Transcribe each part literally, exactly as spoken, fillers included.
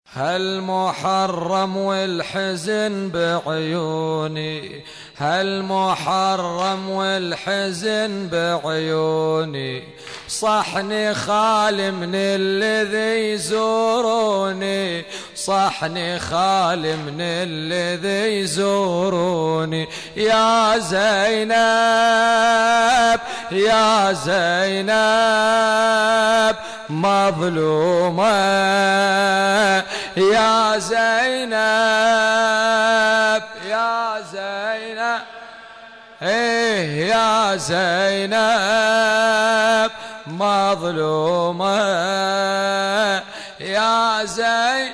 هالمحرم والحزن بعيوني، هالمحرم والحزن بعيوني، صحني خالي من الذي يزوروني، صحني خالي من الذي يزوروني. يا زينب يا زينب مظلومة، يا زينب يا زينب ايه يا زينب مظلومة، يا زين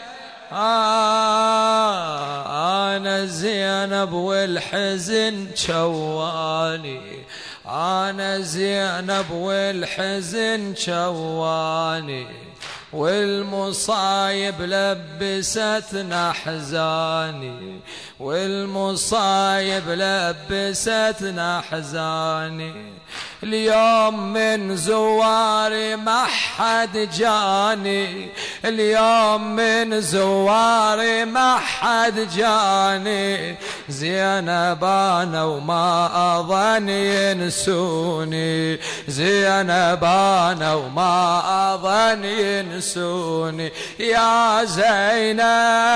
آه أنا زينب والحزن شواني، أنا زينب والحزن شواني، والمصايب لبستنا حزاني، والمصايب لبستنا حزاني. اليوم من زواري ما حد جاني، اليوم من زواري ما حد جاني، زينب انا وما اظن ينسوني، زينب انا وما اظن ينسوني. يا زينب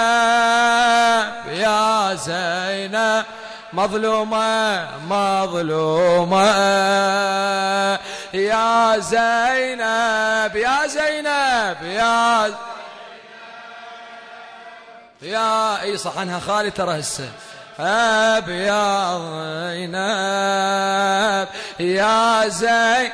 يا زينب مظلومة مظلومة، يا زينب يا زينب يا يا اي صح عنها خالي ترى هسه اب يا زينب يا زين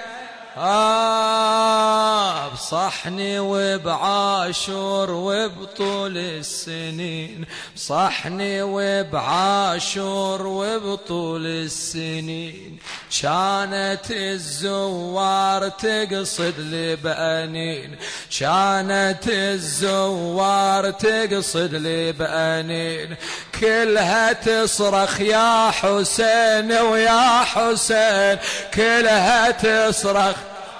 آه بصحني وبعاشور وبطول السنين، بصحني وبعاشور وبطول السنين، كانت الزوار تقصد لي بأنين، كانت الزوار تقصد لي بأنين، كلها تصرخ يا حسين ويا حسين، كلها تصرخ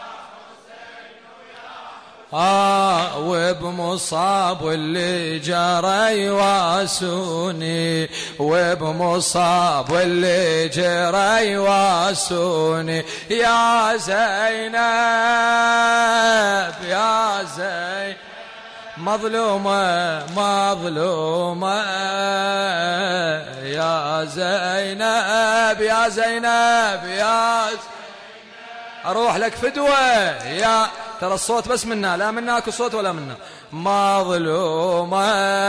آه وبمصاب واللي جرى يواسوني، وبمصاب واللي جرى يواسوني. يا زينب يا زين مظلومة مظلومة، يا زينب يا زينب يا زينب أروح لك فدوة. يا ترى الصوت بس منا، لا مناك صوت ولا منا. مظلومة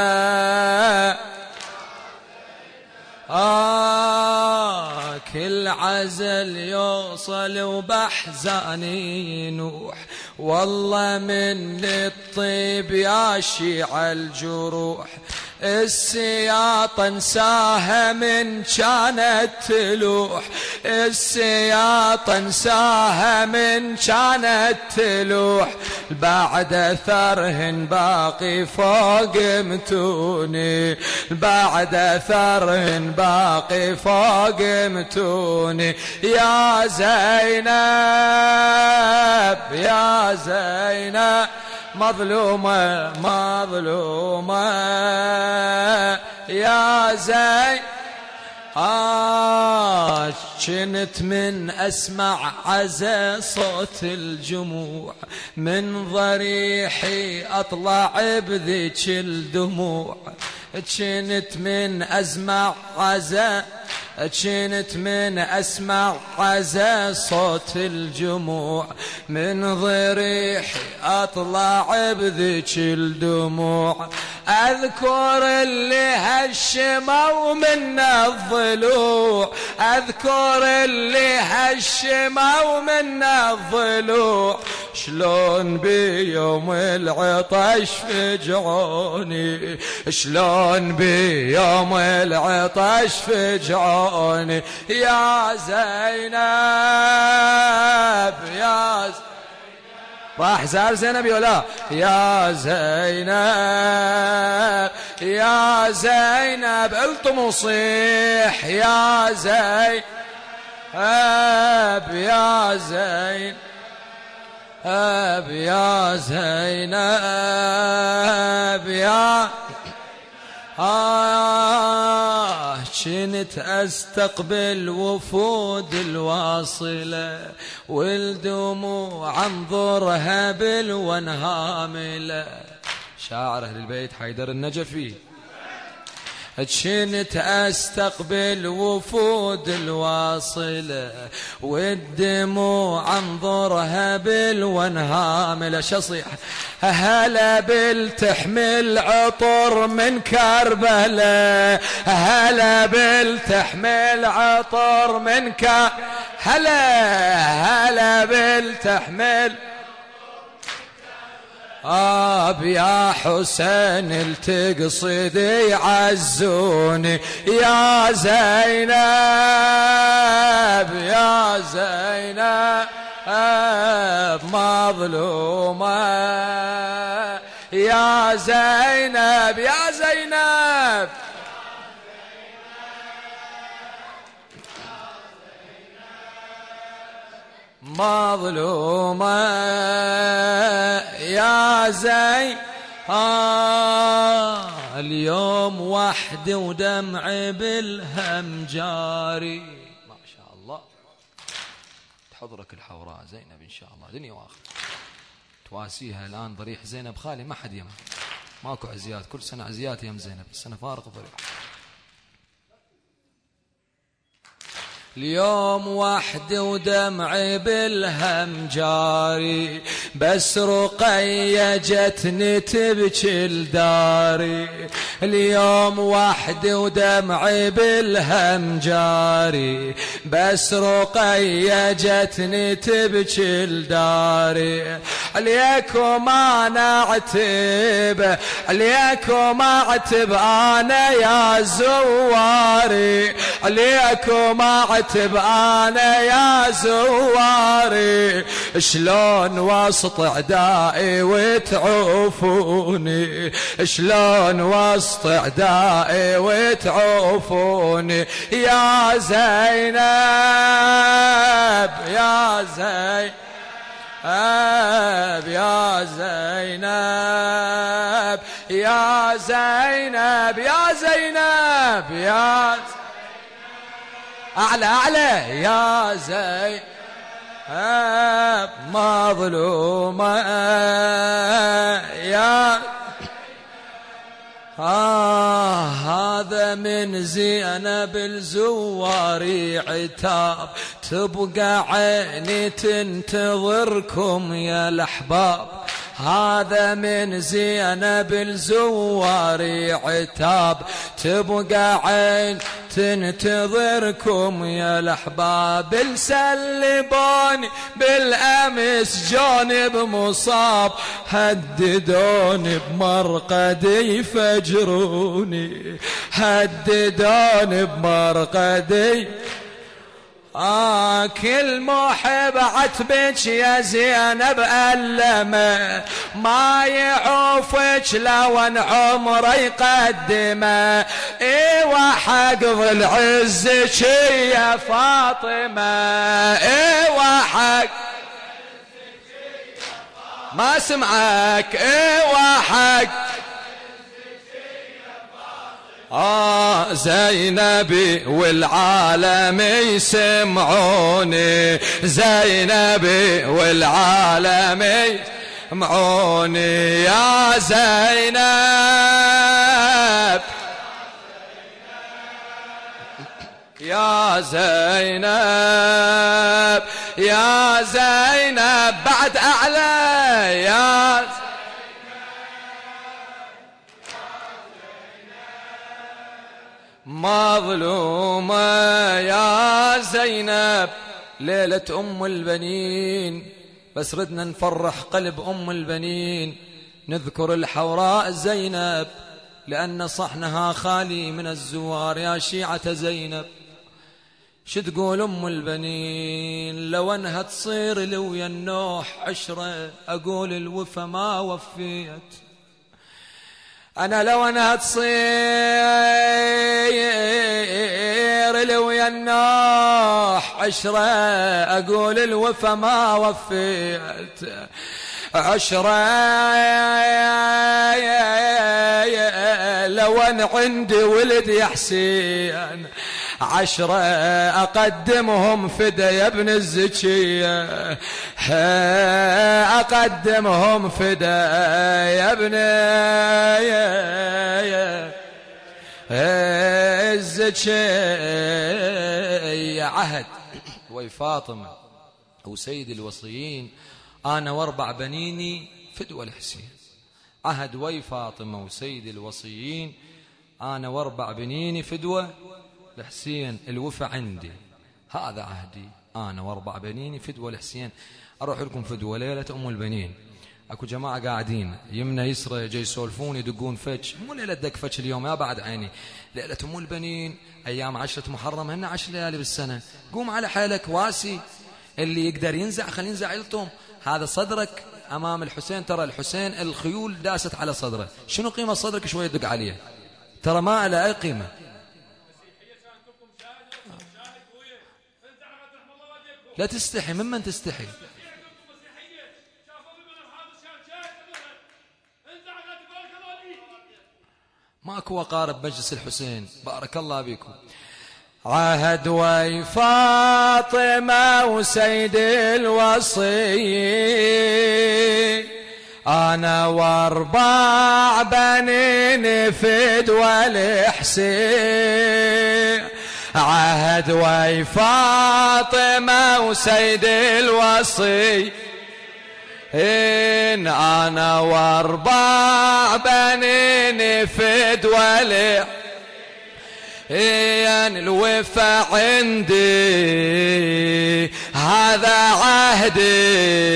آه كل عزل يوصل وبحزاني نوح، والله من الطيب ياشيع الجروح، السياط انساها من كانت تلوح، السياط انساها من كانت تلوح، بعد اثرهن باقي فوق متوني، بعد اثرهن باقي فوق متوني. يا زينب يا زينب مظلومة مظلومة، يا زين آه كنت من أسمع عزا صوت الجموع، من ضريحي أطلع بذيك الدموع، كنت من أسمع عزا كنت من أسمع عزا صوت الجموع، من ضريحي أطلع بذيك الدموع، أذكر اللي هشموا من الضلوع، أذكر اللي هشموا من الضلوع، شلون بيوم العطش فجعوني، شلون بيوم العطش فجعوني. يا زينب يا زينب راح زار زينب ولا يا زينب يا زينب الطم وصيح يا زينب يا زين يا زينب يا آه كنت أستقبل وفود الواصلة والدموع انظرها بالونهاملة. شاعر أهل البيت حيدر النجفي. كنت أستقبل وفود الواصلة والدموع انظرها بالونهاملة. شصيح هلا بالتحمل عطر من كربلاء، هلا بالتحمل عطر من كربلاء، هلا هلا بالتحمل آب يا حسين التقصد يعزوني يا زينب يا زينب مظلومة يا زينب يا زينب مظلومة يا زين. آه اليوم وحدي ودمعي بالهم جاري. ما شاء الله تحضرك الحوراء زينب إن شاء الله دنيا وآخر. تواسيها الآن ضريح زينب خالي ما حد يم، ماكو عزيات، كل سنة عزيات يم زينب، السنة فارق ضريح. اليوم وحدي ودمعي بالهم جاري، بس رقية جتني تبكي لداري. اليوم وحدي ودمعي بالهم جاري، بس رقية جتني تبكي لداري. عليكم انا اعتب، عليكم اعتب انا يا زواري، عليكم اعتب انا يا زواري. شلون وسط اعدائي وتعوفوني، شلون وسط اعدائي وتعوفوني يا زينب يا زينب يا زينب يا زينب يا زينب يا أعلى أعلى يا زينب مظلومة يا آه هذا من زينب الزواري عتاب، تبقى عيني تنتظركم يا الأحباب. هذا من زينب الزواري عتاب، تبقى عين تنتظركم يا الأحباب. السلبوني بالأمس جانب مصاب، هددوني بمرقدي يفجروني، هددوني بمرقدي. آه كل محب عتبك يا زينب ألمه، ما يعوفك لو ان عمره يقدمه. ايوه حق ظل عزك يا فاطمة، ايوه حق ما سمعك، ايوه حق آه زينبي والعالم يسمعوني، زينبي والعالم يسمعوني يا زينب يا زينب يا زينب بعد أعلى يا زينب. مظلومة يا زينب ليلة أم البنين، بس ردنا نفرح قلب أم البنين، نذكر الحوراء زينب لأن صحنها خالي من الزوار. يا شيعة زينب شو تقول أم البنين؟ لو أنها تصير لي ويا النوح عشرة، أقول الوفا ما وفيت. أنا لو أنها تصير لي ويا النوح عشرة أقول الوفا ما وفيت عشرة لو أن عندي ولد يا حسين عشرة أقدمهم فدا يا ابن الزكية أقدمهم فدا يا ابن الزكية. عهد وي فاطمة وسيد الوصيين أنا واربع بنيني فدوى الحسين. عهد وي فاطمة وسيد الوصيين أنا واربع بنيني فدوى الحسين. الوفا عندي هذا عهدي أنا واربع بنيني فدوى الحسين. أروح لكم فدوى ليلة أم البنين. أكو جماعة قاعدين يمنا يسرى يجي يسولفون يدقون فتش. مو ليلة دق فتش اليوم يا بعد عيني، ليلة أم البنين أيام عشرة محرم هن عشر ليالي بالسنة. قوم على حالك واسي، اللي يقدر ينزع خلي ينزع يلطم. هذا صدرك أمام الحسين. ترى الحسين الخيول داست على صدره. شنو قيمة صدرك شوية دق عليه؟ ترى ما له أي قيمة. لا تستحي. ممن تستحي؟ ماكو وقارب مجلس الحسين. بارك الله بكم. عهد وي فاطمة وسيد الوصي أنا واربع بنين فدوى الحسين. عهد وي فاطمة وسيد الوصي إن أنا واربع بنين فدوى الحسين. إن الوفا عندي هذا عهدي.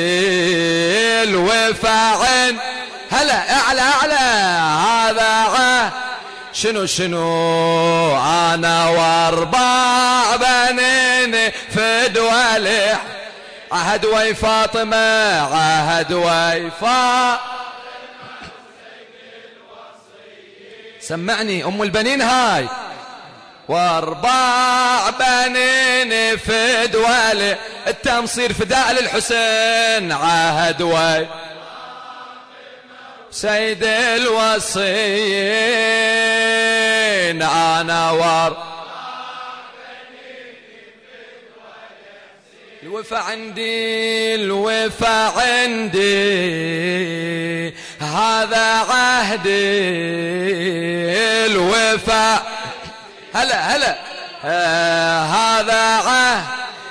الوفا عندي هلا اعلى اعلى هذا عهد. شنو شنو أنا واربع بنين فدوى الحسين. عهد وي فاطمة عهد وي فاطمة سمعني أم البنين هاي واربع بنين فدوى التمصير فداء للحسين. عهد وي سيد الوصيين أنا وار الوفا عندي. الوفا عندي هذا عهدي. الوفا هلا هلا آه هذا عهد.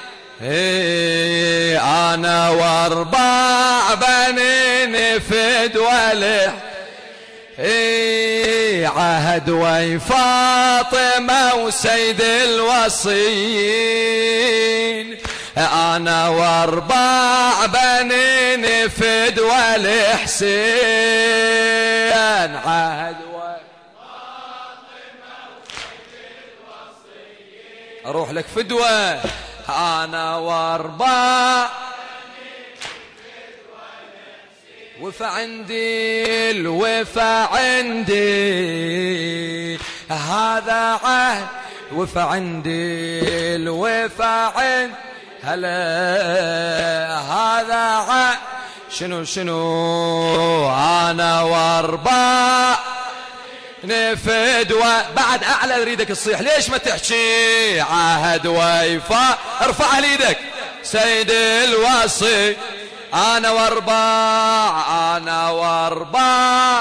إيه أنا واربع بنين فدوى الحسين. إيه عهد وي فاطمة وسيد الوصيين أنا واربع بنين فدوى الحسين. عهد وي أروح لك فدوى أنا واربع وفا عندي. الوفا عندي هذا عهد. وفا عندي الوفا عندي هلا هذا عهد. شنو شنو أنا واربع فدوى. بعد أعلى أريدك تصيح. ليش ما تحكي؟ عهد ويفا. ارفع ليدك سيد الوصي أنا واربع أنا واربع.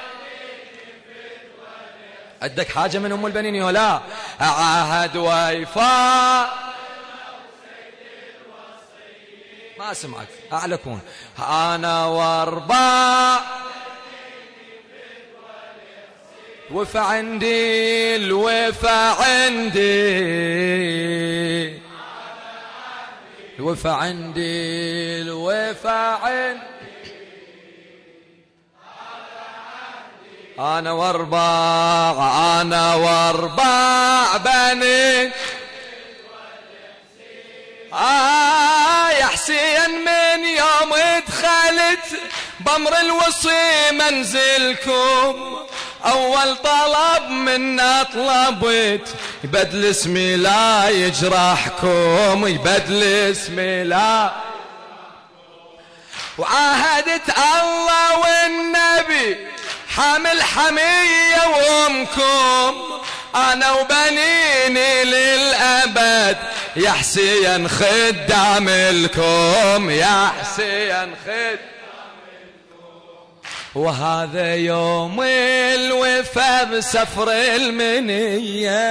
عندك حاجة من أم البنين ولا؟ عهد ويفا ما أسمعك. أعلى كون أنا واربع وفا عندي. الوفا عندي الوفا عندي الوفا عندي أنا واربع أنا واربع بني. آه يا حسين من يوم دخلت بأمر الوصي منزلكم أول طلب منا طلبت يبدل اسمي لا يجرحكم، يبدل اسمي لا، وعاهدت الله والنبي حامل حمية وامكم، أنا وبنيني للأبد يا حسين خدام لكم، يا حسين خدام. وهذا يوم الوفا بسفر المنية،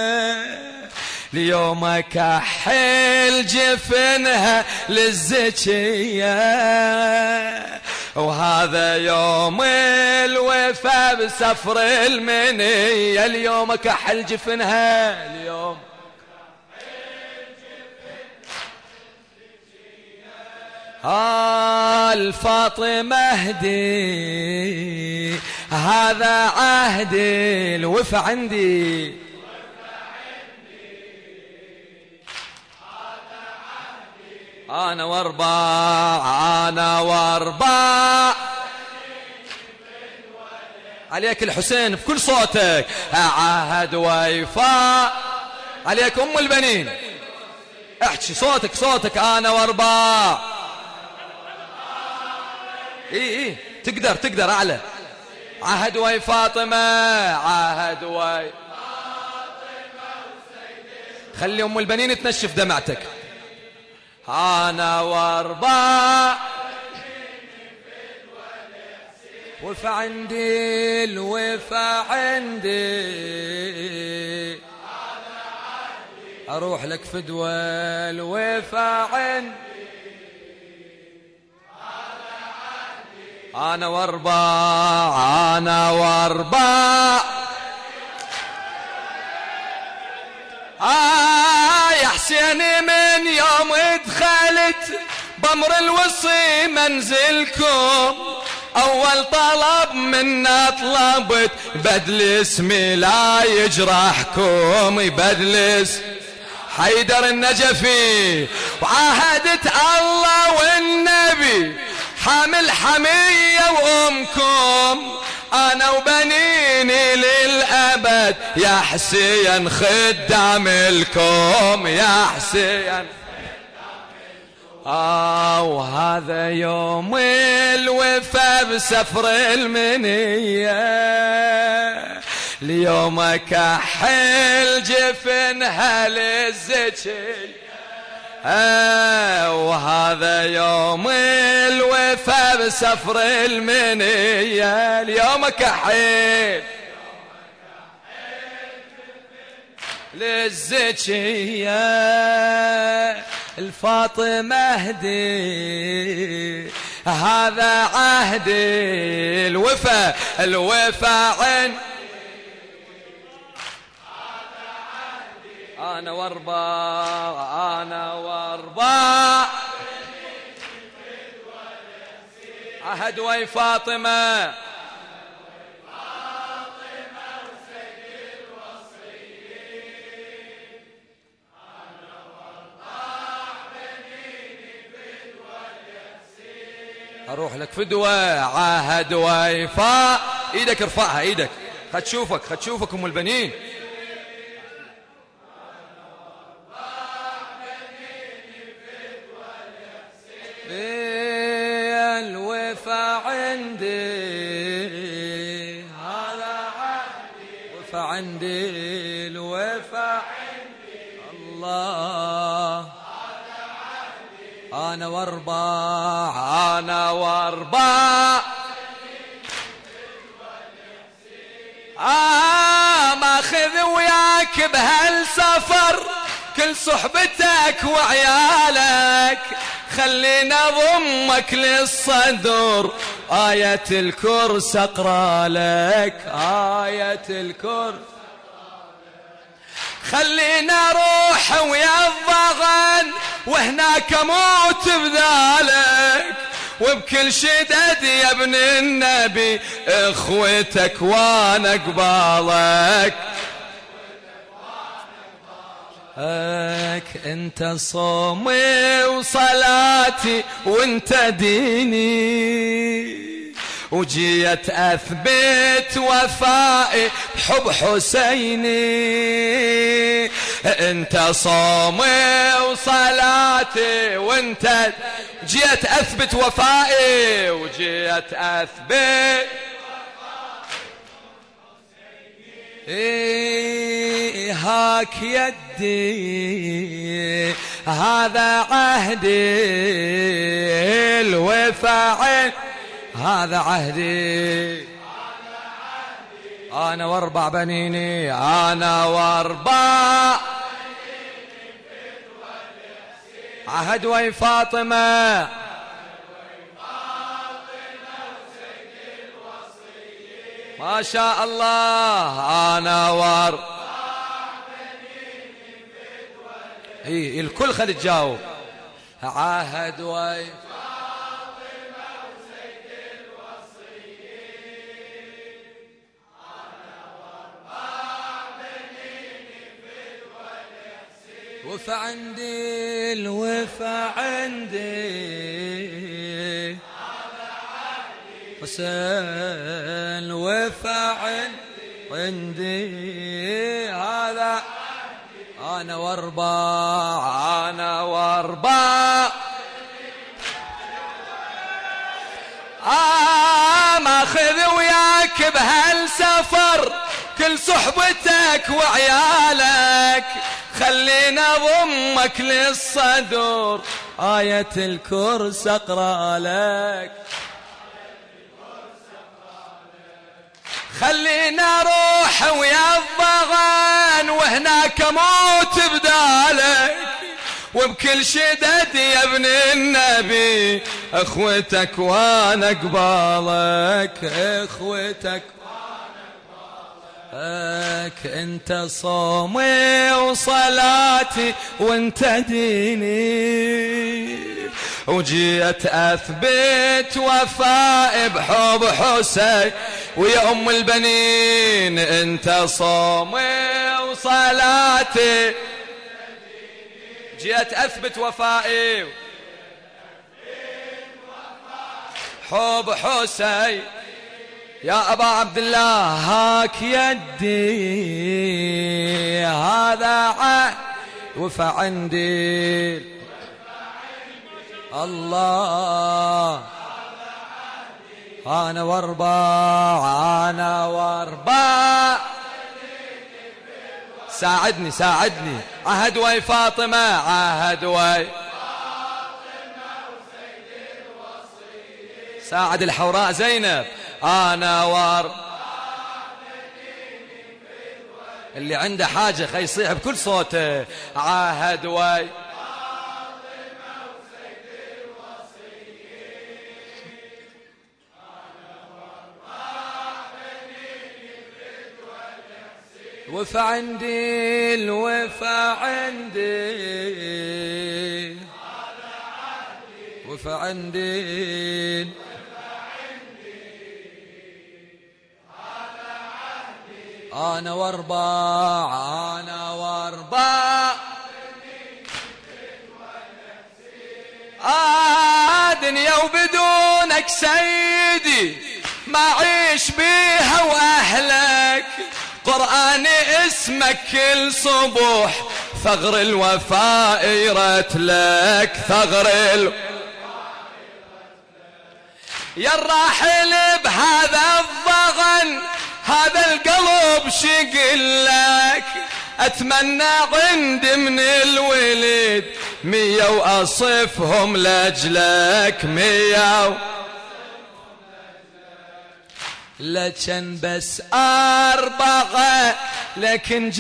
اليوم كحل جفنها للزكية، وهذا يوم الوفا بسفر المنية، اليوم كحل جفنها، اليوم آه الفاطمة اهدي هذا عهدي، الوفا عندي أنا واربع، أنا واربع عليك الحسين في كل صوتك، عهد ويفاء عليك أم البنين، احكي صوتك صوتك، أنا واربع. إيه إيه تقدر تقدر أعلى، عهد وي فاطمة، عهد وي خلي أم البنين تنشف دمعتك، أنا واربع وفا عندي، الوفا عندي أروح لك فدوى، الوفا عندي أنا واربع، أنا واربع آه يا حسين من يوم دخلت بمر الوصي منزلكم، أول طلب منا طلبت بدل اسمي لا يجرحكم، يبدل اسمي حيدر النجفي، وعاهدت الله والنبي حامل حمية وامكم، أنا وبنيني للأبد يا حسين خدام لكم، يا حسين. آه وهذا يوم الوفا بسفر المنية، اليوم كحل جفنها للزكي، آه وهذا يوم الوفا بسفر المنية، اليوم كحيل للزكية، الفاطمة اهدي هذا عهدي، الوفا الوفا عن أنا واربع، أنا واربع عهد وي فاطمة، أروح لك فدوى، عهد ويفاء، إيدك ارفعها إيدك، خد تشوفك خد تشوفك أم البنين، الوفا عندي هذا عهدي، وفا عندي الوفا عندي، الله أنا واربع، أنا واربع آه ماخذ وياك بهالسفر كل صحبتك وعيالك، خلينا ضمك للصدر آية الكرس أقرأ لك، آية الكرس خلينا روح ويا الضغن وهناك موت بذلك، وبكل شدد يا ابن النبي اخوتك وانا قبالك، انت صومي وصلاتي وانت ديني، وجيت أثبت وفائي بحب حسيني. انت صومي وصلاتي وانت جيت أثبت وفائي وجيت أثبت إيه هاك يدي هذا عهدي الوفاء هذا عهدي أنا واربع بنيني أنا واربع عهد وي فاطمة ما شاء الله أنا وار إيه الكل خلي تجاوب عهد وي وفا عندي الوفا عندي حسين وفا عندي هذا أنا واربع أنا واربع آه ماخذ وياك بهالسفر كل صحبتك وعيالك خلينا ضمك للصدور آية الكرسي اقرأ لك خلينا روح ويا الضغن وهناك موت بدالك وبكل شدد يا ابن النبي اخوتك وانا قبالك اخوتك لك انت صومي وصلاتي وانت ديني وجيت اثبت وفائي بحب حسين ويا ام البنين انت صومي وصلاتي جيت اثبت وفائي حب حسين يا أبا عبد الله هاك يدي هذا عهد وفا عندي الله أنا واربع أنا واربع ساعدني ساعدني عهد وي فاطمة عهد وي ساعد الحوراء زينب أنا وار اللي عنده حاجة خي يصيح بكل صوته عهد وي وفا عندي الوفا عندي وفا عندي أنا واربع أنا واربع آه دنيا وبدونك سيدي ما عيش بيها وأهلك قرآني اسمك كل صبح ثغر الوفاء يرتلك ثغر ال... يا الراحل بهذا الضغن هذا القلب شقلك أتمنى عندي من الولد مية وأصفهم لأجلك مية و... لكن بس أربعة لكن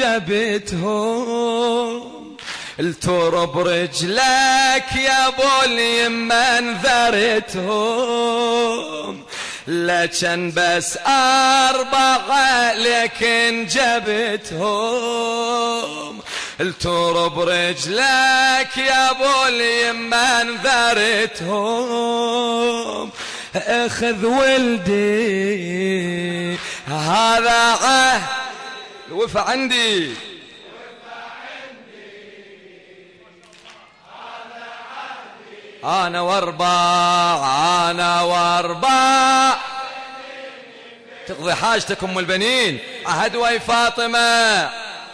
جبتهم الترب رجلك يا ابو اليمن ذرتهم لكن بس أربعة لكن جبتهم الترب رجلك يا ابو اليمن ذرتهم اخذ ولدي هذا عهد الوفا عندي أنا واربع أنا واربع تقضي حاجتك أم البنين. عهد وي فاطمة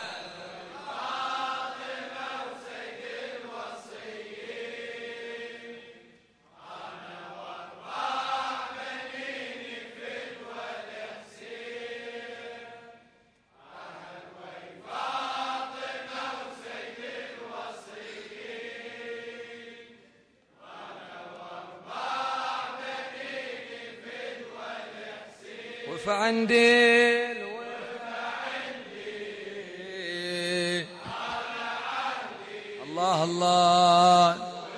فعندي الله الله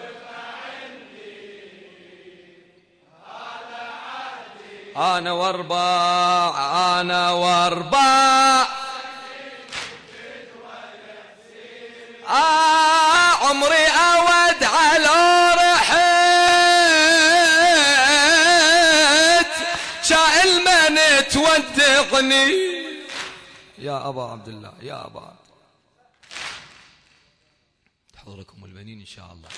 أنا واربع أنا واربع آه عمري أود على رحت شائل من تودعني يا أبا عبد الله يا أبا تحضركم البنين إن شاء الله.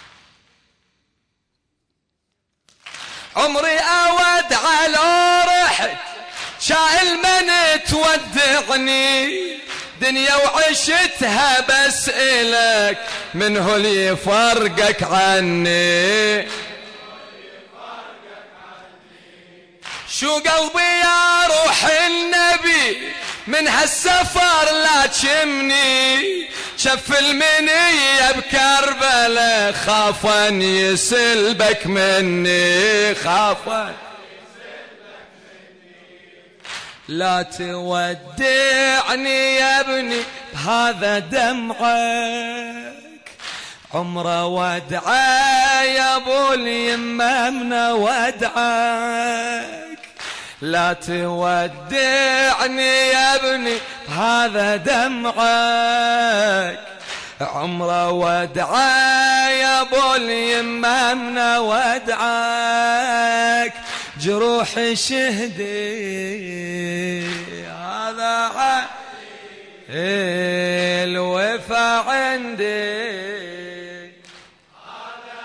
عمري أود على رحت شائل من تودعني دنيا وعشتها بسألك من هو اللي يفرقك عني شو قلبي يا روح النبي من هالسفر لا تشمني شف المنية بكربلة خافا يسلبك مني خافا لا تودعني يا ابني بهذا دمعك عمره ودعا يا ابو اليمه من ودعك لا تودعني يا ابني بهذا دمعك عمره ودعا يا ابو اليمه من ودعك جروح شهدي هذا الوفا عندي هذا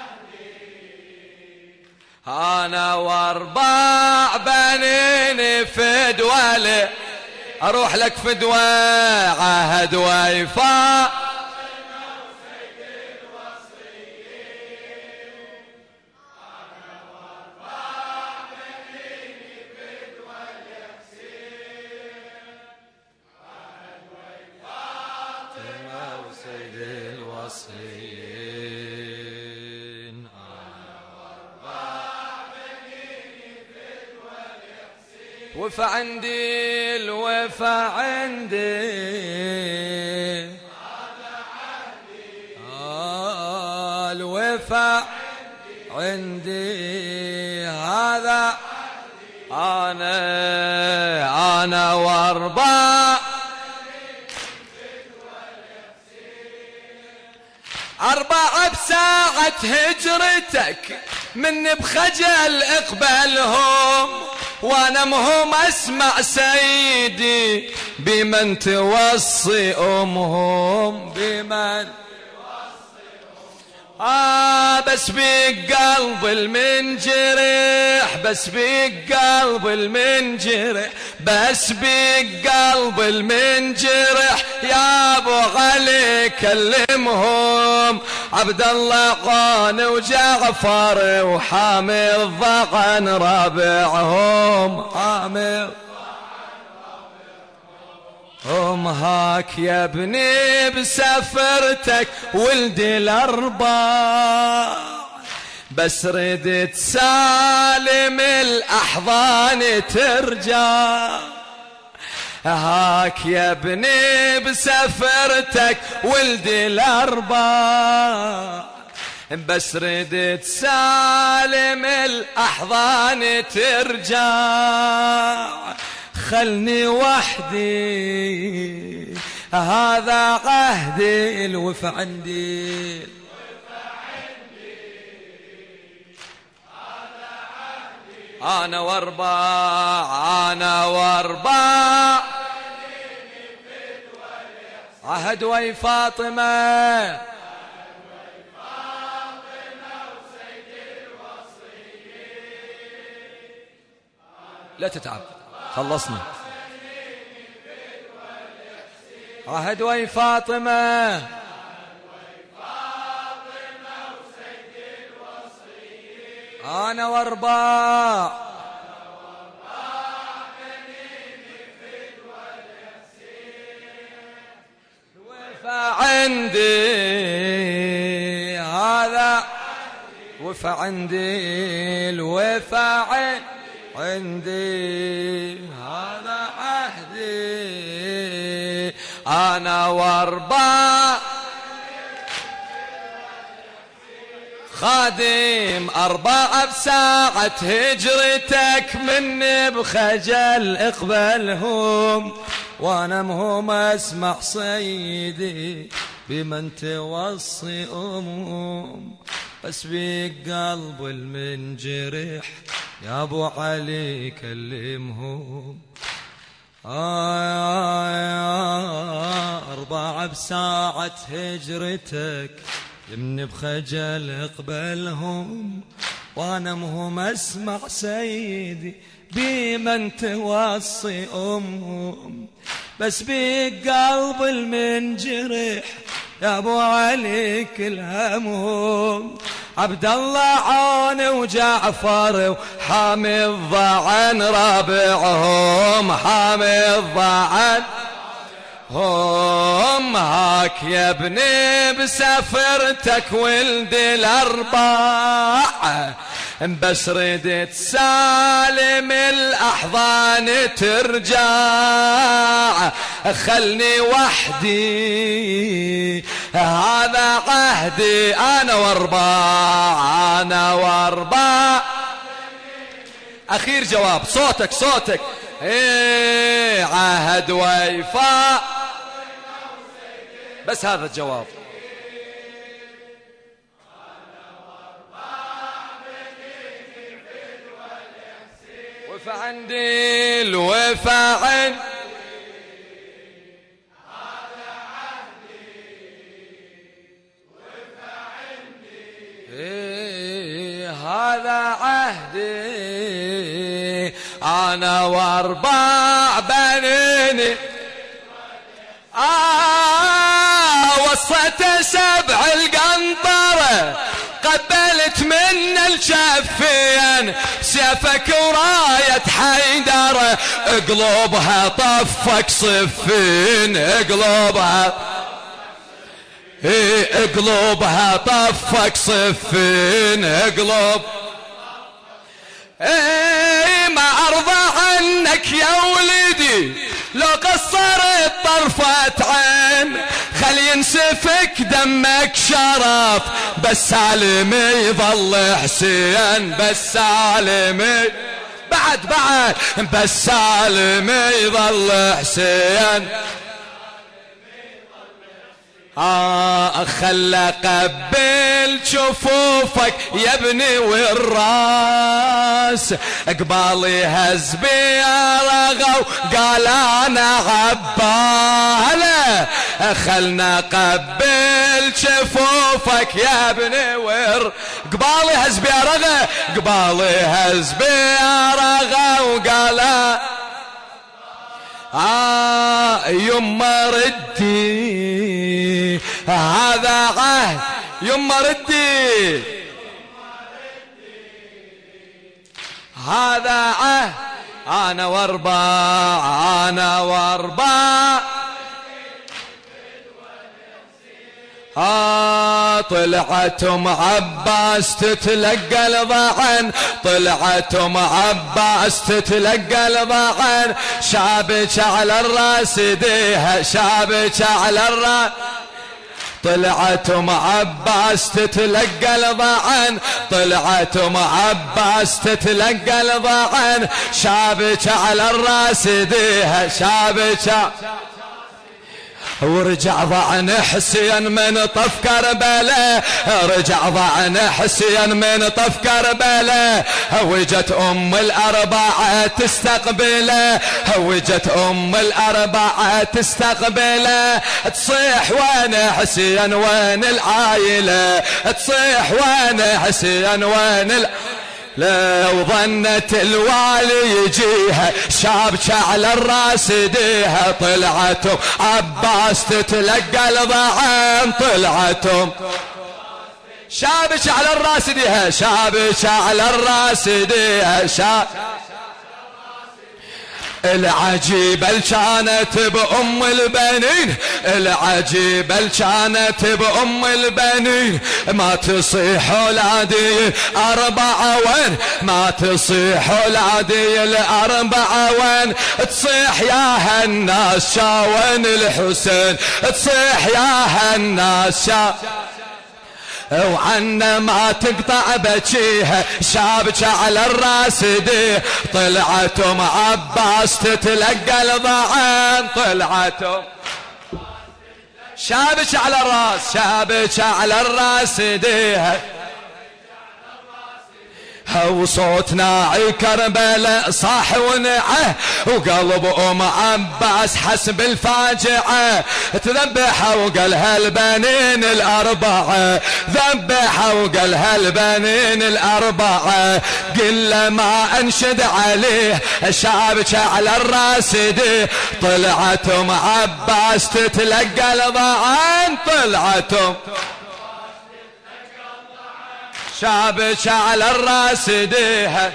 عهدي أنا واربع بنيني فدوى أروح لك فدوى عهد ويفا وفا عندي الوفا عندي هذا عهدي آه الوفا عندي هذا أنا أنا واربع أربعة بساعة هجرتك من بخجل اقبلهم وانا مهم اسمع سيدي بمن توصي امهم بمن آه بس بقلب المنجرح بس بقلب المنجرح بس بقلب المنجرح يا ابو علي كلمهم عبد الله قان وجعفر وحامي الضغن رابعهم حامي هم هاك يا ابني بسفرتك ولدي الأربع بس ردت سالم الأحضان ترجع هاك يا ابني بسفرتك ولدي الأربع بس ردت سالم الأحضان ترجع خلني وحدي هذا عهدي الوفا عندي أنا واربع أنا واربع عهد وي فاطمة لا تتعب خلصنا. عهد وي فاطمة أنا وارباع الوفا عندي هذا وفا عندي الوفا عندي هذا عهدي أنا وارباع خادم أربعة بساعة هجرتك مني بخجل اقبلهم وانا مهم اسمع صيدي بمن توصي أمهم بس بقلب المنجرح يا ابو علي كلمهم. آه آه أربعة بساعة هجرتك يمني بخجل اقبلهم وانا مهم اسمع سيدي بمن توصي أمهم بس بقلب المنجرح يا ابو علي كلهمهم. عبد الله عون وجعفر وحامي الضعن رابعهم حامي الضعن هم هاك يا ابني بسفرتك ولد الأربع بس ردت سالم الأحضان ترجع خلني وحدي هذا عهدي أنا واربع أنا واربع. أخير جواب صوتك صوتك ايه عهد ويفاء بس هذا الجواب. وفا عندي الوفا عندي هذا عهدي وفا عندي إيه هذا عهدي أنا واربع بنيني آه وصت سبع القنطرة قبلت من الشفين سيفك وراية حيدر اقلبها طفك صفين اقلبها ايه اقلبها طفك صفين اقلب ايه ما ارضى عنك يا ولدي لو قصرت طرفة عين خل ينسفك دمك شرف بس سالمي يظل حسين بس سالمي بعد بعد بس سالمي يظل حسين. آه خلى قبل شفوفك يا ابني والراس قبالي هز بيرغوا قال انا عباله خلنا قبل شفوفك يا ابني ور قبالي هز بيرغوا قبالي هز بيرغوا وقال آه يما ردي هذا عهد يما ردي هذا عهد أنا واربع أنا واربع آه طلعت ام عباس تتلقى الضعن طلعت ام عباس تتلقى الضعن شابك على الراس يديها شابك على الراس طلعت ام عباس تتلقى الضعن طلعت ام عباس تتلقى الضعن شابك على الراس يديها شابك ورجع ضعن حسين من طف كربلاء رجع ضعن حسين من طف كربلاء وجت ام الاربعه تستقبله وجت ام الاربعه تستقبله تصيح وين حسين وين العائله تصيح وين حسين وين ال... لو ظنت الوالي يجيها شابكة على الراس ديها طلعتهم عباس تتلقى الضعان طلعتهم شابكة على الراس ديها شابكة على الراس ديها شاب العجيبة اللي كانت بأم البنين العجيبة اللي كانت بأم البنين ما تصيح أولادي أربعة وين ما تصيح أولادي الأربعة وين تصيح يا هالناس شاون الحسين تصيح يا هالناس شا وعنا ما تقطع بجيها شابكة على الراس دي طلعتهم عباس تتلقى الضعان طلعتهم شابكة على الراس شابكة على الراس ديها وصوت ناعي كربلاء صاح ونعه وقلب ام عباس حسب الفاجعه تذبح وقالها البنين الاربعه ذبح وقالها البنين الاربعه قل ما انشد عليه شابكه على الراس دي طلعتهم عباس تتلقى الضعان طلعتهم شابكة على الراس ديها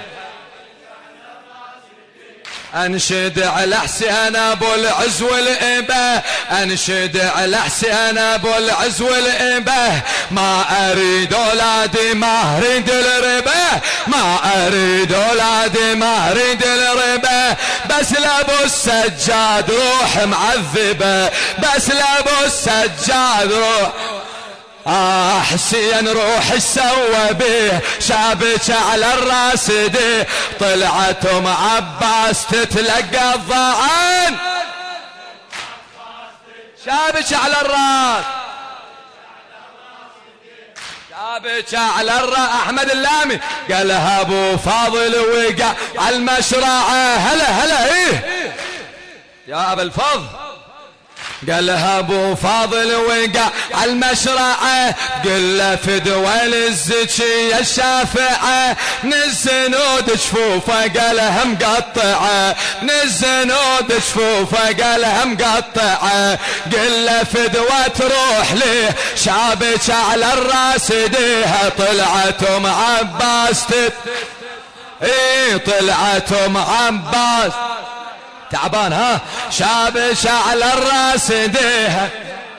انشد على حسين ابو العز والابه انشد على حسين ابو العز والابه ما اريد اولادي ما اريد الربا ما اريد اولادي ما اريد الربا بس لابو السجاد روح معذبه بس لابو السجاد روح آه حسين روح سوى به شابكة على الراس دي طلعتهم عباس تتلقى الضعان شابكة على الراس شابكة على الراس أحمد اللامي قالها أبو فاضل وقع على المشرعة هلا هلا إيه يا أبا الفضل قالها ابو فاضل وقع على المشرعه قل له فدوى للزكيه الشافعه من الزنود جفوفه قالها مقطعه من الزنود جفوفه قالها مقطعه قل له فدوى تروح ليه شابكه على الراس ديها طلعتهم عباس تت ايه طلعتهم عباس تعبان ها شابكة على الراس ديها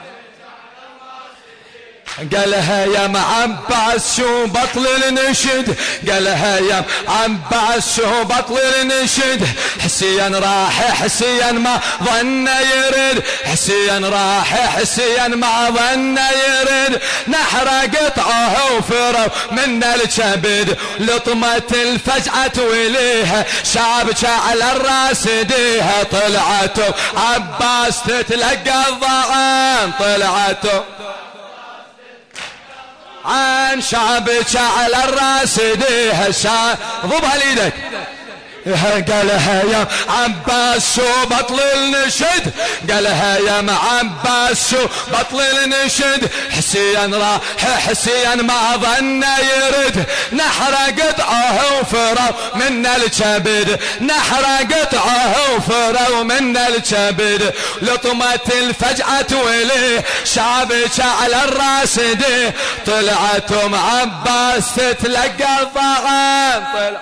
قالها يا معباس شو بطل النشد قالها يا معباس شو بطل النشد حسين راح حسين ما ظن يرد حسين راح حسين ما ظن يرد نحر قطعه وفروا من الكبد لطمة الفجعة وليها شابكة على الراس ديها طلعته عباس تتلقى الضعان طلعته عن شابكة على الراس ديها شا ضبها ليدك قالها يا عباس شو بطل النشد قالها يا عباس شو بطل النشد حسين راح حسين ما ظن يرد نحر قطعه وفروا من الكبد نحر قطعه وفروا من الكبد لطمة الفجعة وليه شابكة على الراس دي طلعتهم عباس تتلقى الضعان طلع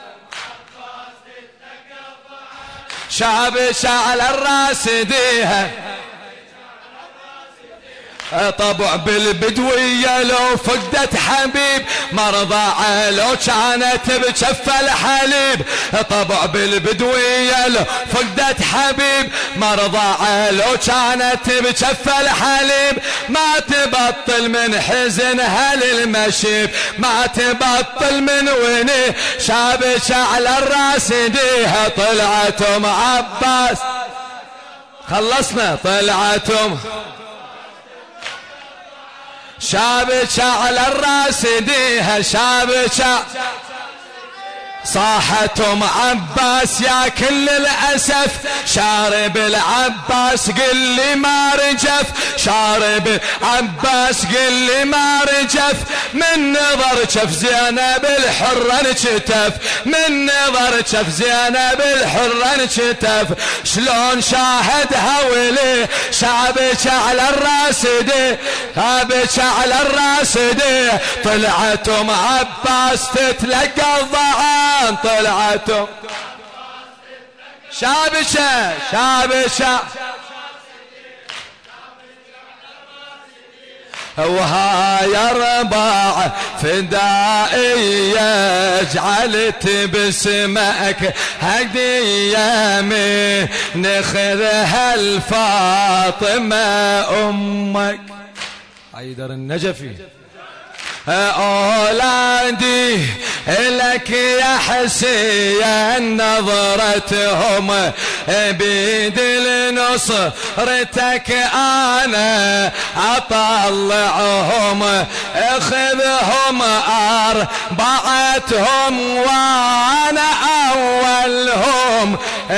شابكة على الراس ديها طبع بالبدوية لو فقدت حبيب مرضى لو كانت بجف الحليب طبع بالبدوية لو فقدت حبيب مرضى لو كانت بجف الحليب ما تبطل من حزنها للمشيب ما تبطل من وني شابكة على الراس ديها طلعتهم عباس خلصنا طلعتهم شابكة على الراس ديها شابكة صاحت ام عباس يا كل الاسف شارب العباس قل لي ما رجف شارب العباس قل لي ما رجف من نظر شف زينب الحرة انشتف من نظر شف زينب الحرة انشتف شلون شاهدها ولي شابك على الراس دي شابك على الراس دي طلعت ام عباس تتلقى الضعان طلعت شابشة شابشة وهاي اربع فدائية جعلت باسمك هدية من نخذها الفاطمة امك حيدر النجفي أولادي لك يا حسين نظرتهم بيد لنصرتك أنا أطلعهم اخذهم أربعتهم وأنا أولهم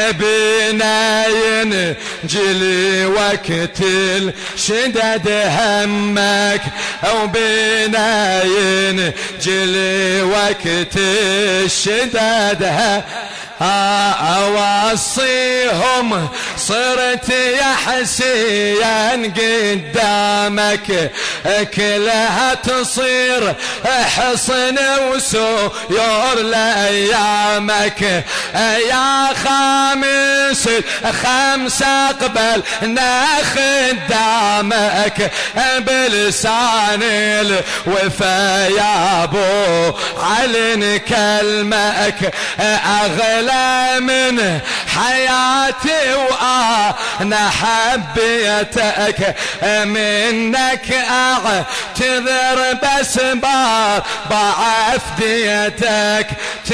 بناين جلي وقت الشدد همك أو بناين جلي وقت الشدد أوصيهم صرت يا حسين قدامك كلها تصير حصن وسيور لأيامك يا خامس خمسة قبل خدامك بلسان الوفا يا ابو علي نكلمك اغلى من حياتي وانا حبيتك منك اعتذر بس بار بعفديتك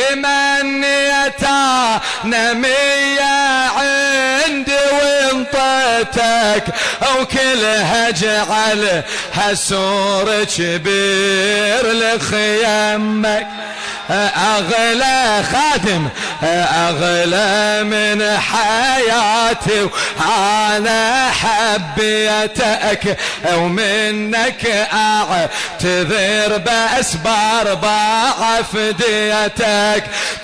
تمنيتا نمية عندي وانطيتك او كلها اجعل هسور كبير لخيامك أغلى خادم أغلى من حياتي وأنا حبيتك ومنك أعتذر بأسبار بعفديتك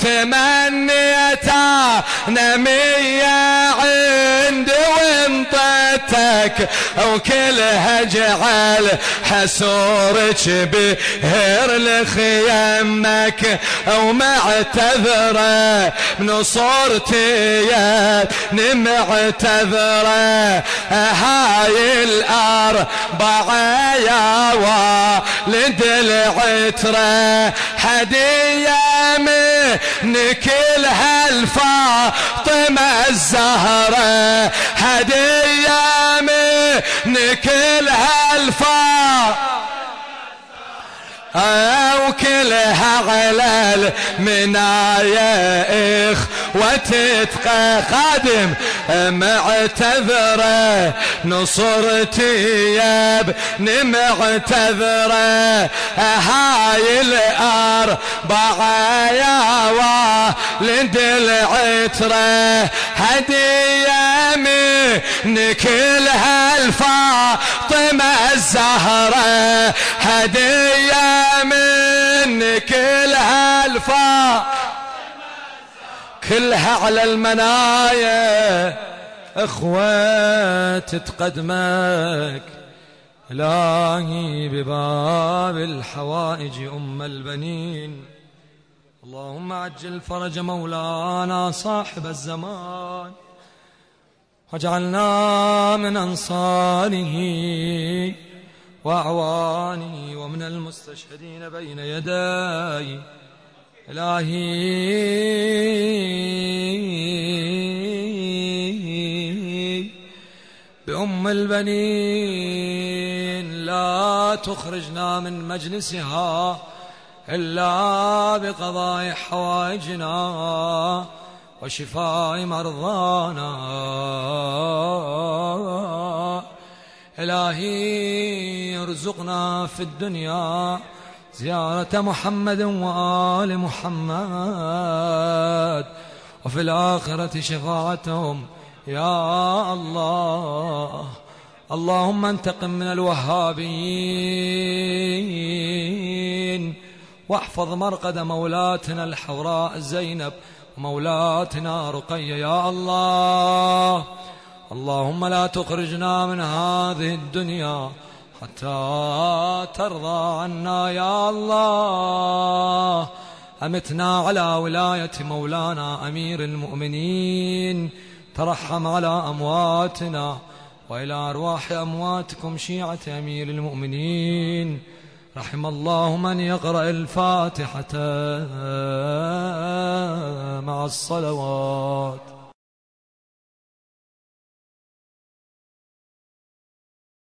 تمنيتا نمية عندي وانطيتك وكلها جعل حسورك بهر لخيامك ومعتذرة بنصرتي يا نمعتذرة هاي الأربعة يا والد العترة هدية من كل هالفاطمة الزهرة هدية من كل هالفاطمة وكلها على المنايا إخوتي خادم معتذرة نصرتي يا ابن معتذرة هاي الأربعة يا والد العترة هدية من كل هالفاطمة الزهرة هدية من كل هالفا كلها على المنايا اخوة تقدمك إلهي بباب الحوائج أم البنين اللهم عجل فرج مولانا صاحب الزمان واجعلنا من أنصاره وأعوانه ومن المستشهدين بين يداي إلهي بأم البنين لا تخرجنا من مجلسها إلا بقضاء حوائجنا وشفاء مرضانا إلهي ارزقنا في الدنيا زيارة محمد وآل محمد، وفي الآخرة شفاعتهم يا الله. اللهم انتقم من الوهابيين، واحفظ مرقد مولاتنا الحوراء زينب ومولاتنا رقية يا الله. اللهم لا تخرجنا من هذه الدنيا حتى ترضى عنا يا الله. أمتنا على ولاية مولانا أمير المؤمنين، ترحم على أمواتنا وإلى أرواح أمواتكم شيعة أمير المؤمنين. رحم الله من يقرأ الفاتحة مع الصلوات.